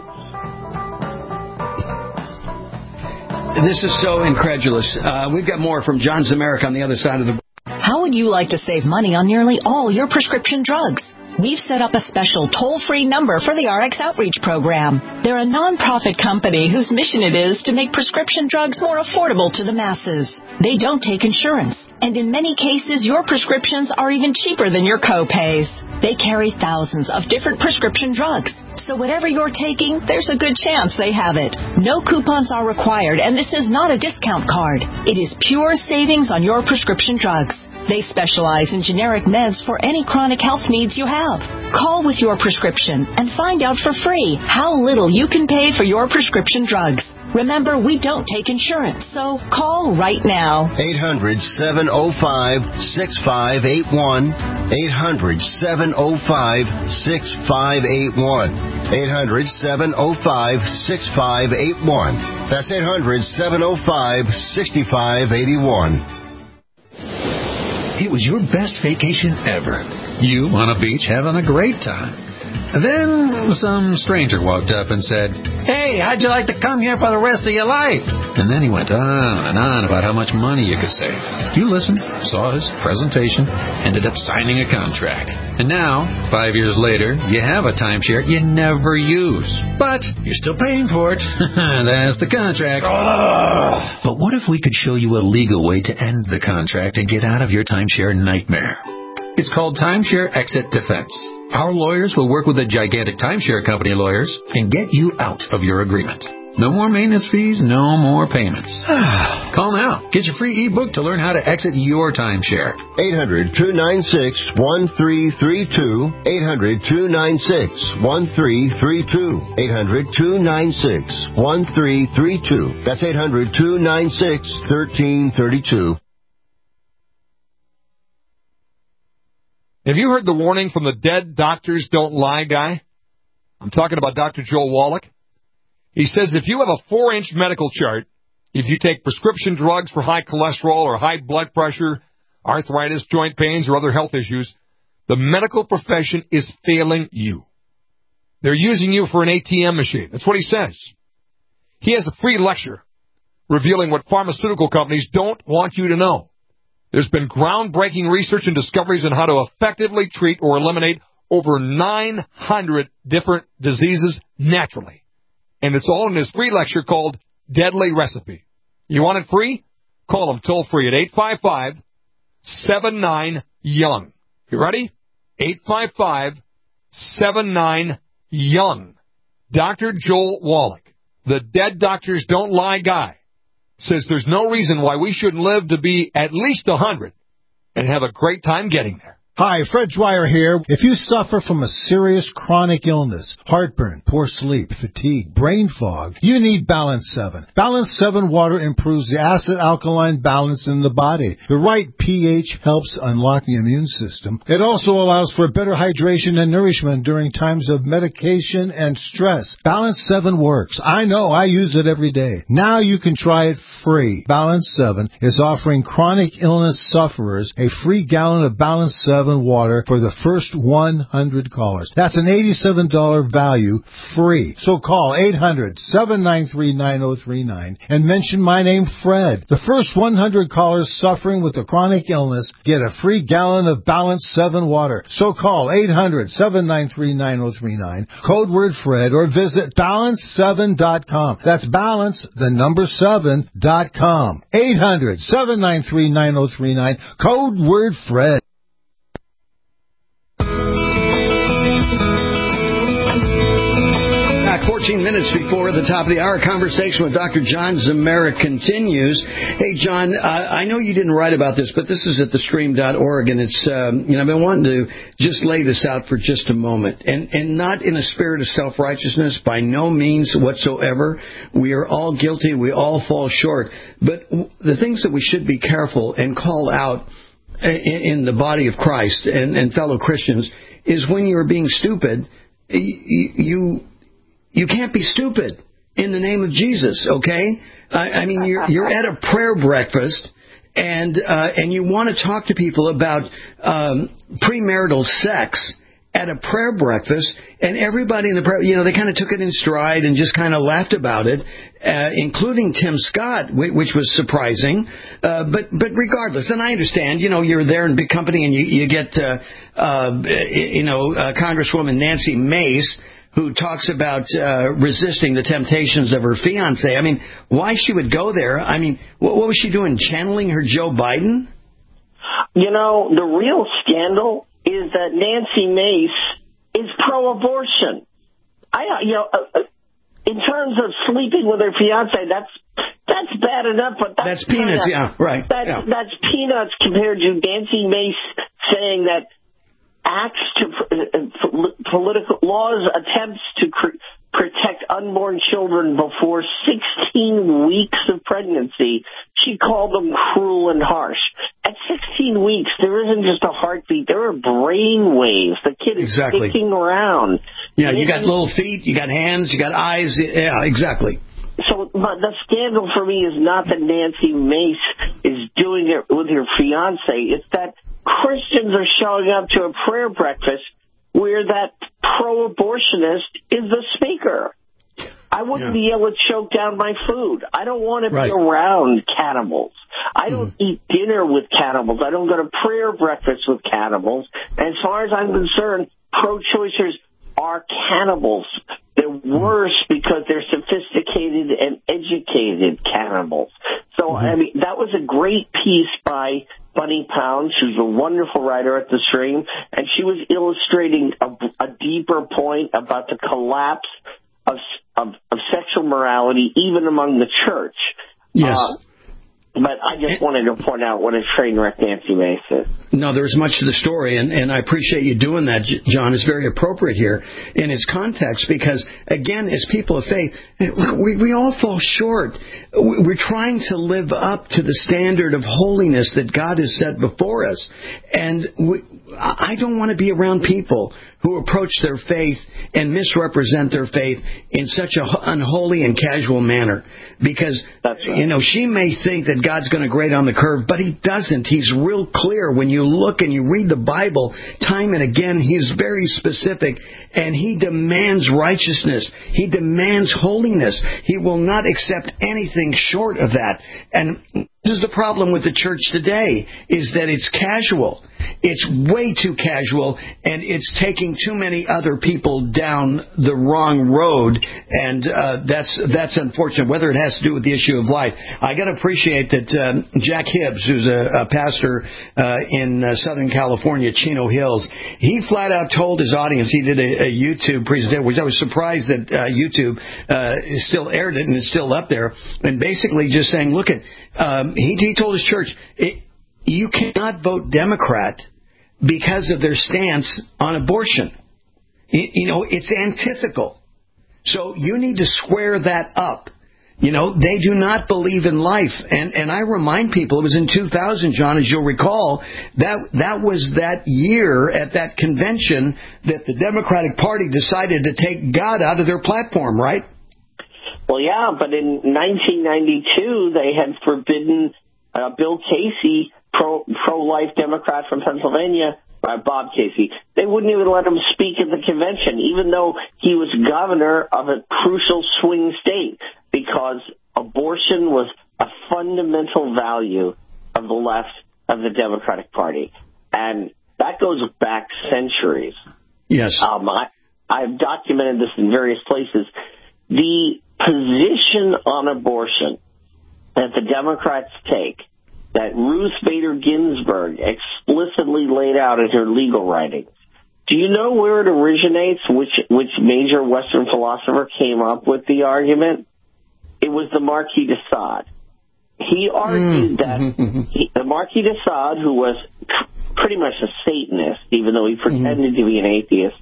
This is so incredulous. We've got more from John Zemerick on the other side of the... How would you like to save money on nearly all your prescription drugs? We've set up a special toll-free number for the RX Outreach Program. They're a non-profit company whose mission it is to make prescription drugs more affordable to the masses. They don't take insurance, and in many cases, your prescriptions are even cheaper than your co-pays. They carry thousands of different prescription drugs, so whatever you're taking, there's a good chance they have it. No coupons are required, and this is not a discount card. It is pure savings on your prescription drugs. They specialize in generic meds for any chronic health needs you have. Call with your prescription and find out for free how little you can pay for your prescription drugs. Remember, we don't take insurance, so call right now. 800-705-6581. 800-705-6581. 800-705-6581. That's 800-705-6581. It was your best vacation ever. You on a beach having a great time. Then some stranger walked up and said, "Hey, how'd you like to come here for the rest of your life?" And then he went on and on about how much money you could save. You listened, saw his presentation, ended up signing a contract. And now, 5 years later, you have a timeshare you never use. But you're still paying for it. That's the contract. But what if we could show you a legal way to end the contract and get out of your timeshare nightmare? It's called Timeshare Exit Defense. Our lawyers will work with the gigantic timeshare company lawyers and get you out of your agreement. No more maintenance fees, no more payments. Call now. Get your free ebook to learn how to exit your timeshare. 800-296-1332. 800-296-1332. 800-296-1332. That's 800-296-1332. Have you heard the warning from the dead doctors don't lie guy? I'm talking about Dr. Joel Wallach. He says if you have a 4-inch medical chart, if you take prescription drugs for high cholesterol or high blood pressure, arthritis, joint pains, or other health issues, the medical profession is failing you. They're using you for an ATM machine. That's what he says. He has a free lecture revealing what pharmaceutical companies don't want you to know. There's been groundbreaking research and discoveries on how to effectively treat or eliminate over 900 different diseases naturally. And it's all in this free lecture called Deadly Recipe. You want it free? Call them toll-free at 855-79-YOUNG. You ready? 855-79-YOUNG. Dr. Joel Wallach, the Dead Doctors Don't Lie guy, says there's no reason why we shouldn't live to be at least 100 and have a great time getting there. Hi, Fred Dwyer here. If you suffer from a serious chronic illness, heartburn, poor sleep, fatigue, brain fog, you need Balance 7. Balance 7 water improves the acid-alkaline balance in the body. The right pH helps unlock the immune system. It also allows for better hydration and nourishment during times of medication and stress. Balance 7 works. I know, I use it every day. Now you can try it free. Balance 7 is offering chronic illness sufferers a free gallon of Balance 7 water for the first 100 callers. That's an $87 value free. So call 800-793-9039 and mention my name, Fred. The first 100 callers suffering with a chronic illness get a free gallon of Balance 7 water. So call 800-793-9039, code word Fred, or visit balance7.com. That's balance, the number 7.com. 800-793-9039, code word Fred. 14 minutes before the top of the hour, conversation with Dr. John Zemurek continues. Hey, John, I know you didn't write about this, but this is at thestream.org, and it's, I've been wanting to just lay this out for just a moment, and not in a spirit of self-righteousness, by no means whatsoever. We are all guilty. We all fall short. But the things that we should be careful and call out in the body of Christ and fellow Christians is when you're being stupid, you can't be stupid in the name of Jesus, okay? I mean, you're at a prayer breakfast, and you want to talk to people about premarital sex at a prayer breakfast, and everybody in the prayer, they kind of took it in stride and just kind of laughed about it, including Tim Scott, which was surprising. But regardless, and I understand, you're there in big company, and you get, Congresswoman Nancy Mace, who talks about resisting the temptations of her fiancé. I mean, why she would go there? I mean, what was she doing, channeling her Joe Biden? The real scandal is that Nancy Mace is pro-abortion. In terms of sleeping with her fiancé, that's bad enough, but that's peanuts. Yeah, right. That's peanuts compared to Nancy Mace saying that acts to political laws, attempts to protect unborn children before 16 weeks of pregnancy, she called them cruel and harsh. At 16 weeks, there isn't just a heartbeat, there are brain waves. The kid is sticking around. Yeah, you got little feet, you got hands, you got eyes. Yeah, exactly. So the scandal for me is not that Nancy Mace is doing it with her fiancé. It's that Christians are showing up to a prayer breakfast where that pro-abortionist is the speaker. I wouldn't be able to choke down my food. I don't want to be around cannibals. I don't eat dinner with cannibals. I don't go to prayer breakfast with cannibals. And as far as I'm concerned, pro-choicers are cannibals. They're worse because they're sophisticated and educated cannibals. So, I mean, that was a great piece by Bunny Pounds, who's a wonderful writer at The Stream, and she was illustrating a deeper point about the collapse of sexual morality, even among the church. Yes. But I just wanted to point out what a train wreck Nancy Mace is. No, there's much to the story, and I appreciate you doing that, John. It's very appropriate here in its context because, again, as people of faith, we all fall short. We're trying to live up to the standard of holiness that God has set before us. And I don't want to be around people who approach their faith and misrepresent their faith in such an unholy and casual manner. Because, she may think that that God's going to grade on the curve, but He doesn't. He's real clear. When you look and you read the Bible time and again, He's very specific, and He demands righteousness. He demands holiness. He will not accept anything short of that. And this is the problem with the church today, is that it's casual. It's way too casual, and it's taking too many other people down the wrong road, and that's unfortunate, whether it has to do with the issue of life. I got to appreciate that Jack Hibbs, who's a pastor in Southern California, Chino Hills, he flat out told his audience, he did a YouTube presentation, which I was surprised that YouTube still aired it and it's still up there, and basically just saying, look at, he told his church, you cannot vote Democrat because of their stance on abortion. It's antithetical. So you need to square that up. They do not believe in life. And I remind people, it was in 2000, John, as you'll recall, that was that year at that convention that the Democratic Party decided to take God out of their platform, right? Well, yeah, but in 1992, they had forbidden Bill Casey, pro-life Democrat from Pennsylvania, Bob Casey. They wouldn't even let him speak at the convention, even though he was governor of a crucial swing state, because abortion was a fundamental value of the left of the Democratic Party. And that goes back centuries. Yes. I've documented this in various places. The position on abortion that the Democrats take, that Ruth Bader Ginsburg explicitly laid out in her legal writings. Do you know where it originates? Which major Western philosopher came up with the argument? It was the Marquis de Sade. He argued that the Marquis de Sade, who was pretty much a Satanist, even though he pretended to be an atheist,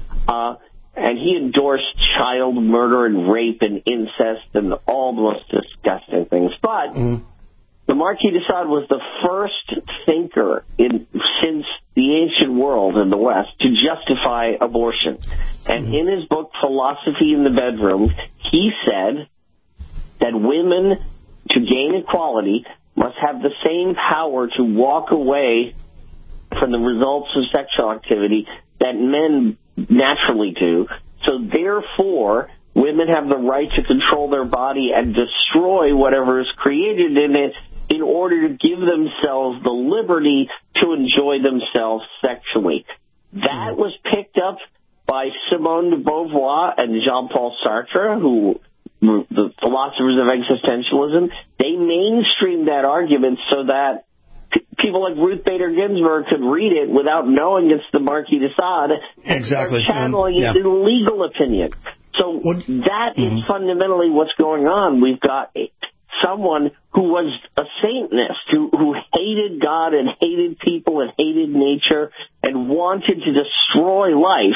and he endorsed child murder and rape and incest and all the most disgusting things. But the Marquis de Sade was the first thinker since the ancient world in the West to justify abortion. And in his book, Philosophy in the Bedroom, he said that women, to gain equality, must have the same power to walk away from the results of sexual activity that men naturally do. So therefore, women have the right to control their body and destroy whatever is created in it in order to give themselves the liberty to enjoy themselves sexually. That was picked up by Simone de Beauvoir and Jean-Paul Sartre, who the philosophers of existentialism. They mainstreamed that argument so that people like Ruth Bader Ginsburg could read it without knowing it's the Marquis de Sade. Exactly. They're channeling it in legal opinion. So that is fundamentally what's going on. We've got someone who was a Satanist, who hated God and hated people and hated nature and wanted to destroy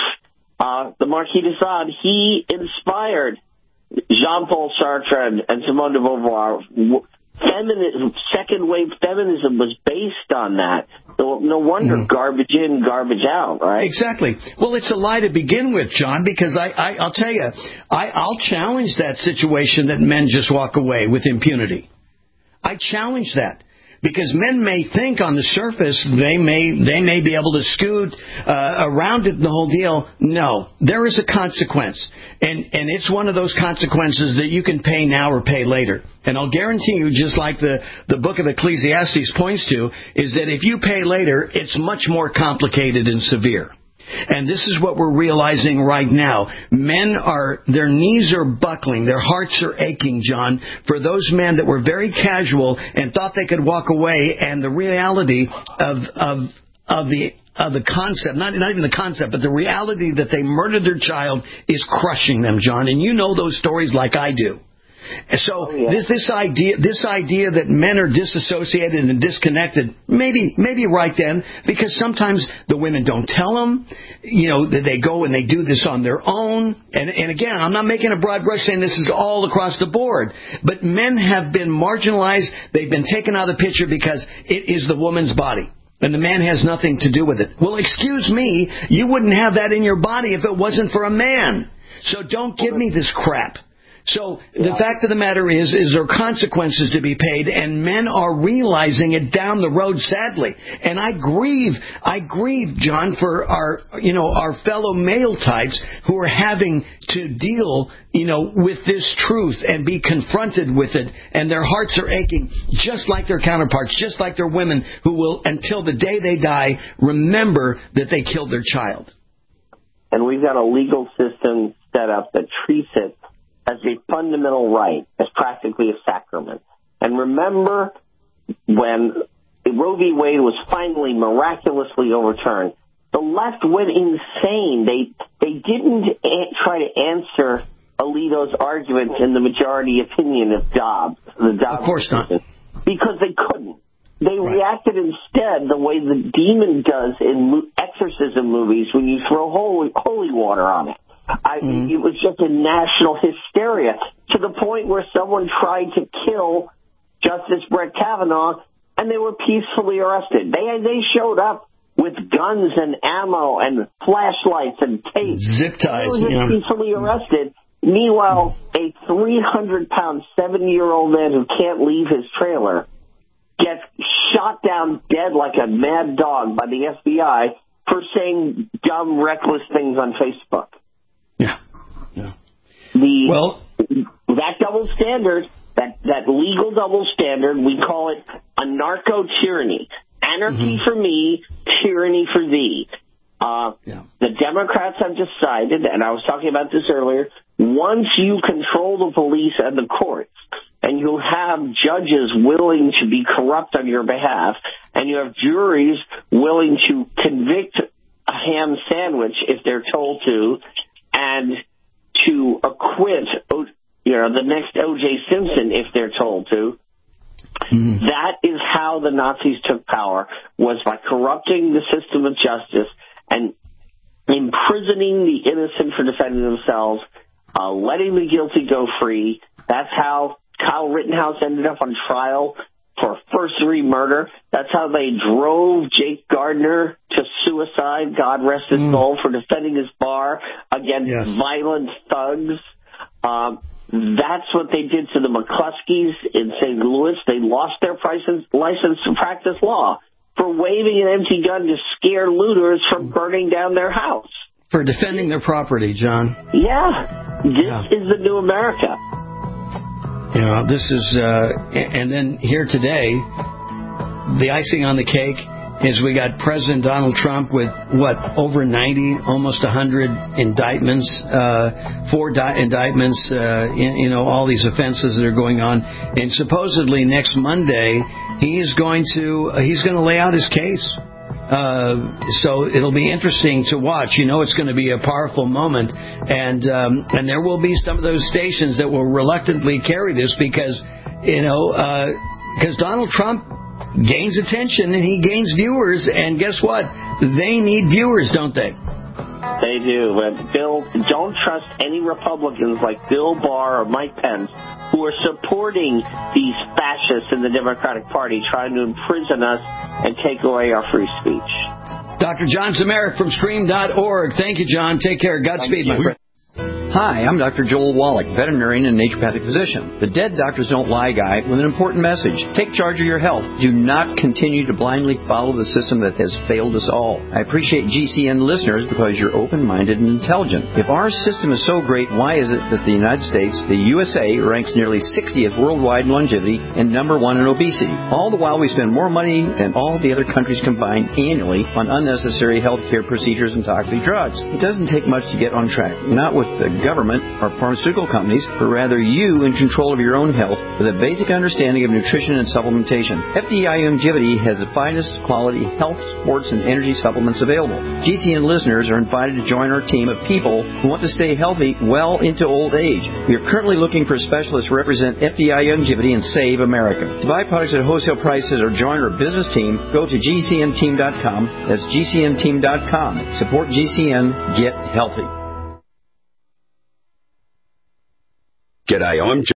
life. The Marquis de Sade, he inspired Jean-Paul Sartre and Simone de Beauvoir. Feminism, second wave feminism was based on that. So no wonder garbage in, garbage out, right? Exactly. Well, it's a lie to begin with, John, because I'll tell you, I'll challenge that situation that men just walk away with impunity. I challenge that. Because men may think on the surface they may be able to scoot around it and the whole deal. No, there is a consequence. And it's one of those consequences that you can pay now or pay later. And I'll guarantee you, just like the book of Ecclesiastes points to, is that if you pay later, it's much more complicated and severe. And this is what we're realizing right now. Men their knees are buckling, their hearts are aching, John, for those men that were very casual and thought they could walk away, and the reality of the concept, not even the concept, but the reality that they murdered their child is crushing them, John. And you know those stories like I do. So this idea that men are disassociated and disconnected, maybe right then, because sometimes the women don't tell them, that they go and they do this on their own. And again, I'm not making a broad brush saying this is all across the board, but men have been marginalized. They've been taken out of the picture because it is the woman's body. And the man has nothing to do with it. Well, excuse me, you wouldn't have that in your body if it wasn't for a man. So don't give me this crap. So the fact of the matter is there are consequences to be paid, and men are realizing it down the road, sadly. And I grieve, John, for our fellow male types who are having to deal, with this truth and be confronted with it, and their hearts are aching, just like their counterparts, just like their women who will, until the day they die, remember that they killed their child. And we've got a legal system set up that treats it as a fundamental right, as practically a sacrament. And remember when Roe v. Wade was finally miraculously overturned, the left went insane. They didn't try to answer Alito's arguments in the majority opinion of Dobbs. Of course not. Because they couldn't. They reacted instead the way the demon does in exorcism movies when you throw holy water on it. It was just a national hysteria to the point where someone tried to kill Justice Brett Kavanaugh, and they were peacefully arrested. They showed up with guns and ammo and flashlights and tape. Zip ties. They were just peacefully arrested. Meanwhile, a 300-pound, 7-year-old man who can't leave his trailer gets shot down dead like a mad dog by the FBI for saying dumb, reckless things on Facebook. Yeah. That double standard, that legal double standard, we call it a narco-tyranny. Anarchy for me, tyranny for thee. The Democrats have decided, and I was talking about this earlier, once you control the police and the courts, and you have judges willing to be corrupt on your behalf, and you have juries willing to convict a ham sandwich if they're told to, and to acquit, the next O.J. Simpson if they're told to, that is how the Nazis took power, was by corrupting the system of justice and imprisoning the innocent for defending themselves, letting the guilty go free. That's how Kyle Rittenhouse ended up on trial for first-degree murder. That's how they drove Jake Gardner to suicide, God rest his soul, for defending his bar against violent thugs. That's what they did to the McCluskeys in St. Louis. They lost their license to practice law for waving an empty gun to scare looters from burning down their house. For defending their property, John. Yeah. This is the new America. This is, and then here today, the icing on the cake is we got President Donald Trump with, over 90, almost 100 indictments, 4 indictments, all these offenses that are going on. And supposedly next Monday, he's going to lay out his case. So it'll be interesting to watch. It's going to be a powerful moment, and there will be some of those stations that will reluctantly carry this because Donald Trump gains attention and he gains viewers, and guess what? They need viewers, don't they? They do. But Bill, don't trust any Republicans like Bill Barr or Mike Pence who are supporting these fascists in the Democratic Party trying to imprison us and take away our free speech. Dr. John Zemeric from Stream.org. Thank you, John. Take care. Godspeed, my friend. Hi, I'm Dr. Joel Wallach, veterinarian and naturopathic physician, the Dead Doctors Don't Lie guy with an important message. Take charge of your health. Do not continue to blindly follow the system that has failed us all. I appreciate GCN listeners because you're open-minded and intelligent. If our system is so great, why is it that the United States, the USA, ranks nearly 60th worldwide in longevity and number 1 in obesity? All the while we spend more money than all the other countries combined annually on unnecessary health care procedures and toxic drugs. It doesn't take much to get on track. Not with the government or pharmaceutical companies, but rather you in control of your own health with a basic understanding of nutrition and supplementation. FDI Longevity has the finest quality health, sports, and energy supplements available. GCN listeners are invited to join our team of people who want to stay healthy well into old age. We are currently looking for specialists to represent FDI Longevity and Save America. To buy products at wholesale prices or join our business team, go to GCNteam.com. That's GCNteam.com. Support GCN. Get healthy. G'day, I'm